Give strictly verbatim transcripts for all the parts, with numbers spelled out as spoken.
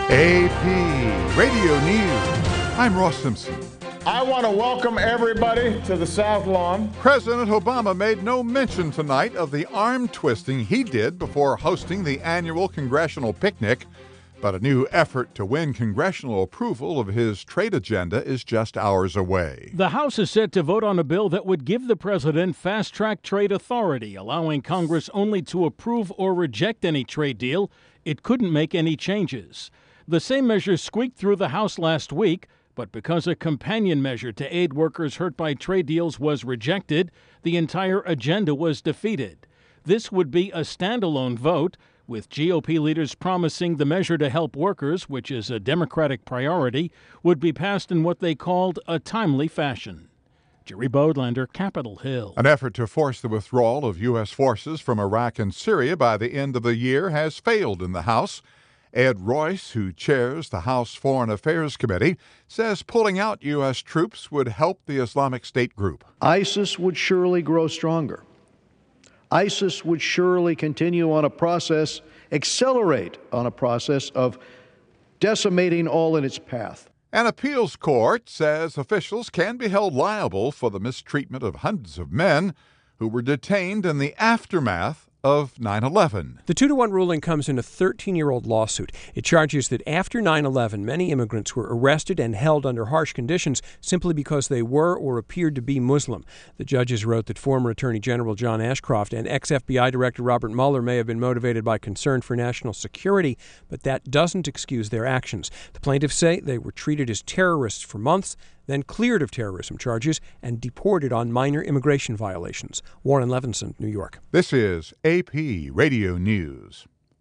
A P Radio News. I'm Ross Simpson. I want to welcome everybody to the South Lawn. President Obama made no mention tonight of the arm twisting he did before hosting the annual congressional picnic. But a new effort to win congressional approval of his trade agenda is just hours away. The House is set to vote on a bill that would give the president fast-track trade authority, allowing Congress only to approve or reject any trade deal. It couldn't make any changes. The same measure squeaked through the House last week, but because a companion measure to aid workers hurt by trade deals was rejected, the entire agenda was defeated. This would be a standalone vote, with G O P leaders promising the measure to help workers, which is a Democratic priority, would be passed in what they called a timely fashion. Jerry Bodlander, Capitol Hill. An effort to force the withdrawal of U S forces from Iraq and Syria by the end of the year has failed in the House. Ed Royce, who chairs the House Foreign Affairs Committee, says pulling out U S troops would help the Islamic State group. ISIS would surely grow stronger. ISIS would surely continue on a process, accelerate on a process of decimating all in its path. An appeals court says officials can be held liable for the mistreatment of hundreds of men who were detained in the aftermath of nine eleven. The two to one ruling comes in a thirteen-year-old lawsuit. It charges that after nine eleven, many immigrants were arrested and held under harsh conditions simply because they were or appeared to be Muslim. The judges wrote that former Attorney General John Ashcroft and ex-F B I Director Robert Mueller may have been motivated by concern for national security, but that doesn't excuse their actions. The plaintiffs say they were treated as terrorists for months, then cleared of terrorism charges and deported on minor immigration violations. Warren Levinson, New York. This is A P Radio News.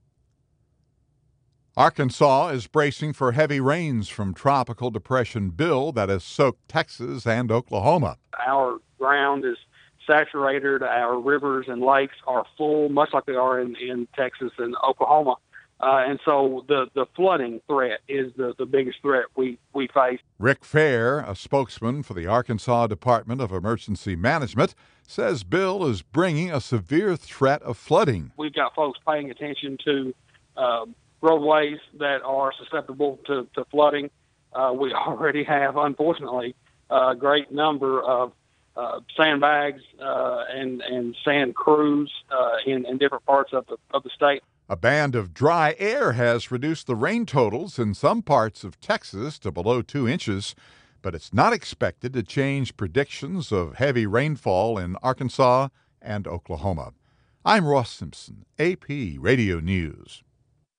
Arkansas is bracing for heavy rains from Tropical Depression Bill that has soaked Texas and Oklahoma. Our ground is saturated. Our rivers and lakes are full, much like they are in, in Texas and Oklahoma. Uh, and so the, the flooding threat is the, the biggest threat we, we face. Rick Fair, a spokesman for the Arkansas Department of Emergency Management, says Bill is bringing a severe threat of flooding. We've got folks paying attention to uh, roadways that are susceptible to, to flooding. Uh, we already have, unfortunately, a great number of uh, sandbags uh, and, and sand crews uh, in, in different parts of the, of the state. A band of dry air has reduced the rain totals in some parts of Texas to below two inches, but it's not expected to change predictions of heavy rainfall in Arkansas and Oklahoma. I'm Ross Simpson, A P Radio News.